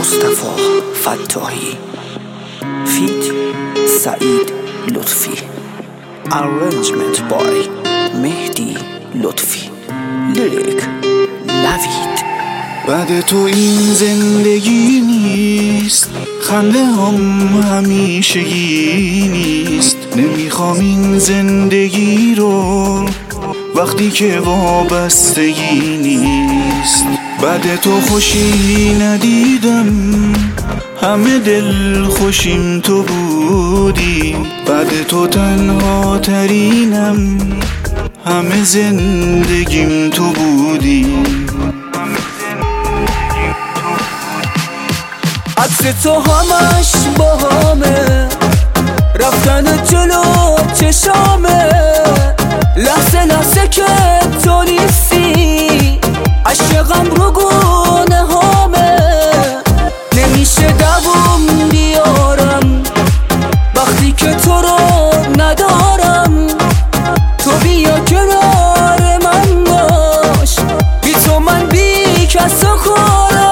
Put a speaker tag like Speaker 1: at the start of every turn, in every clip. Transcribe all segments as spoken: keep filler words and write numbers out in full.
Speaker 1: مصطفی فتاحی فیت سعید لطفی Arrangement by مهدی لطفی لیریک نوید.
Speaker 2: بعد تو این زندگی نیست، خنده هم همیشگی نیست. نمیخوام این زندگی رو وقتی که وابستگی نیست. بعد تو خوشی ندیدم، همه دل خوشیم تو بودی. بعد تو تنها ترینم، همه زندگیم تو بودی.
Speaker 3: عطر تو همش با همه، رفتن جلو چشامه. لحظه لحظه که تو نیستی، عشقم رو گونه هامه. نمیشه دووم بیارم وقتی که تو رو ندارم. تو بیا کنار من باش، بی تو من بی کس و کارم.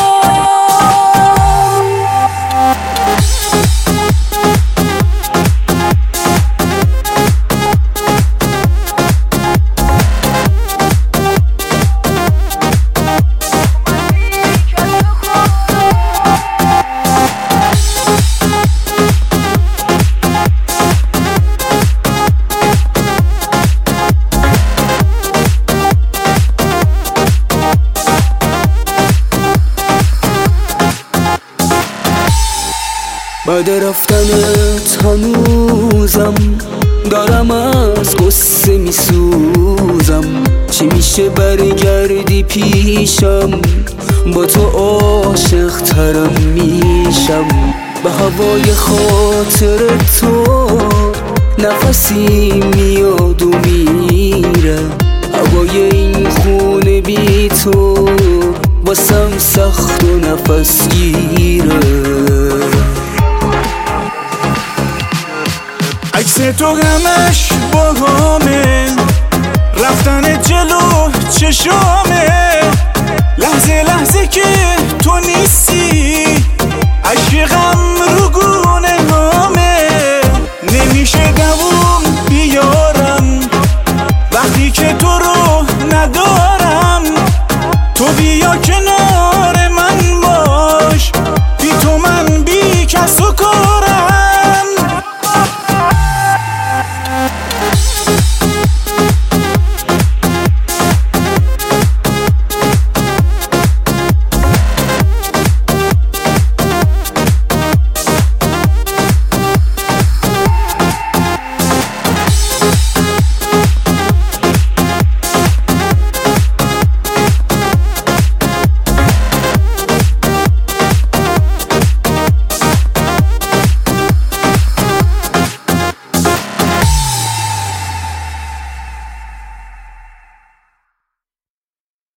Speaker 3: بعد رفتنت هنوزم دارم از قصه میسوزم. چی میشه برگردی پیشم، با تو عاشق ترم میشم. به هوای خاطر تو نفسی میاد و میره. هوای این خونه بی تو واسم سخت و نفس گیره.
Speaker 2: عکس تو همش با همه، رفتن جلو چشامه. لحظه لحظه که تو نیستی، عشقم رو گونه هامه. نمیشه دووم بیارم وقتی که تو رو ندارم. تو بیا کنار